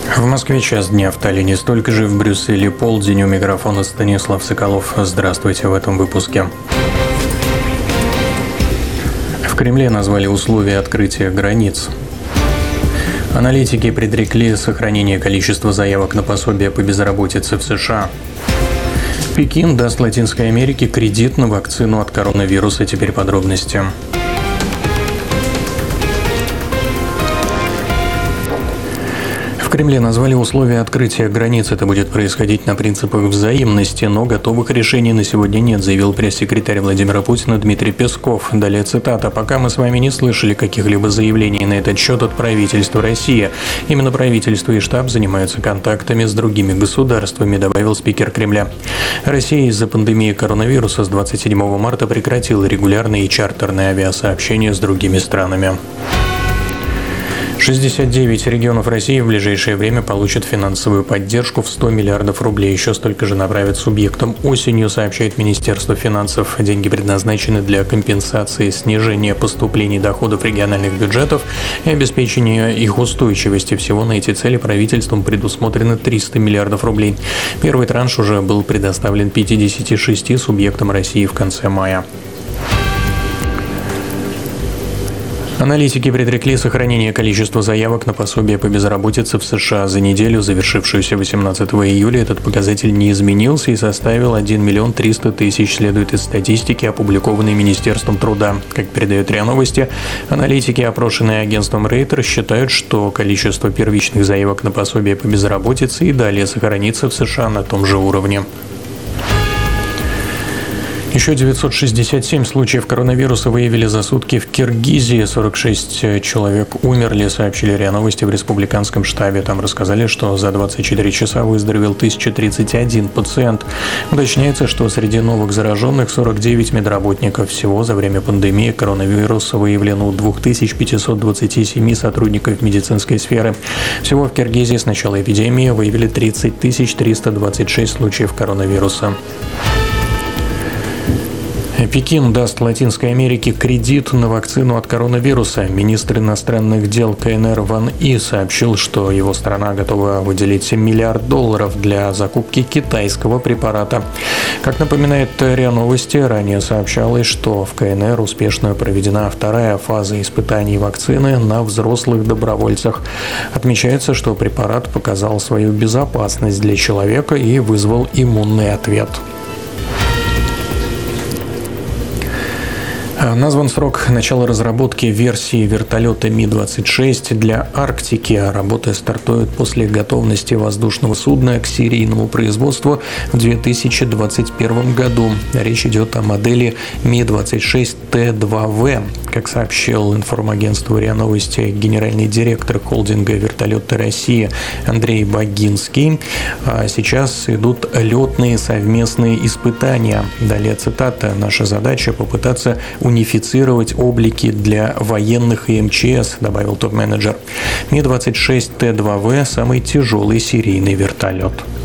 В Москве час дня, в Таллине столько же, в Брюсселе полдень. У микрофона Станислав Соколов. Здравствуйте в этом выпуске. В Кремле назвали условия открытия границ. Аналитики предрекли сохранение количества заявок на пособие по безработице в США. Пекин даст Латинской Америке кредит на вакцину от коронавируса. Теперь подробности. В Кремле назвали условия открытия границ. Это будет происходить на принципах взаимности, но готовых решений на сегодня нет, заявил пресс-секретарь Владимира Путина Дмитрий Песков. Далее цитата. «Пока мы с вами не слышали каких-либо заявлений на этот счет от правительства России. Именно правительство и штаб занимаются контактами с другими государствами», добавил спикер Кремля. Россия из-за пандемии коронавируса с 27 марта прекратила регулярные и чартерные авиасообщения с другими странами. 69 регионов России в ближайшее время получат финансовую поддержку в 100 миллиардов рублей. Еще столько же направят субъектам осенью, сообщает Министерство финансов. Деньги предназначены для компенсации снижения поступлений доходов региональных бюджетов и обеспечения их устойчивости. Всего на эти цели правительством предусмотрено 300 миллиардов рублей. Первый транш уже был предоставлен 56 субъектам России в конце мая. Аналитики предрекли сохранение количества заявок на пособие по безработице в США. За неделю, завершившуюся 18 июля, этот показатель не изменился и составил 1 миллион 300 тысяч, следует из статистики, опубликованной Министерством труда. Как передает РИА Новости, аналитики, опрошенные агентством Рейтер, считают, что количество первичных заявок на пособие по безработице и далее сохранится в США на том же уровне. Еще 967 случаев коронавируса выявили за сутки в Киргизии. 46 человек умерли, сообщили РИА Новости в республиканском штабе. Там рассказали, что за 24 часа выздоровел 1031 пациент. Уточняется, что среди новых зараженных 49 медработников. Всего за время пандемии коронавируса выявлено у 2527 сотрудников медицинской сферы. Всего в Киргизии с начала эпидемии выявили 30 326 случаев коронавируса. Пекин даст Латинской Америке кредит на вакцину от коронавируса. Министр иностранных дел КНР Ван И сообщил, что его страна готова выделить $1 миллиард для закупки китайского препарата. Как напоминает РИА Новости, ранее сообщалось, что в КНР успешно проведена вторая фаза испытаний вакцины на взрослых добровольцах. Отмечается, что препарат показал свою безопасность для человека и вызвал иммунный ответ. Назван срок начала разработки версии вертолета Ми-26 для Арктики. Работа стартует после готовности воздушного судна к серийному производству в 2021 году. Речь идет о модели Ми-26Т2В. Как сообщил информагентству РИА Новости генеральный директор холдинга «Вертолеты России» Андрей Багинский, сейчас идут летные совместные испытания. Далее цитата. «Наша задача попытаться унифицировать облики для военных и МЧС», добавил топ-менеджер. Ми-26Т2В – самый тяжелый серийный вертолет.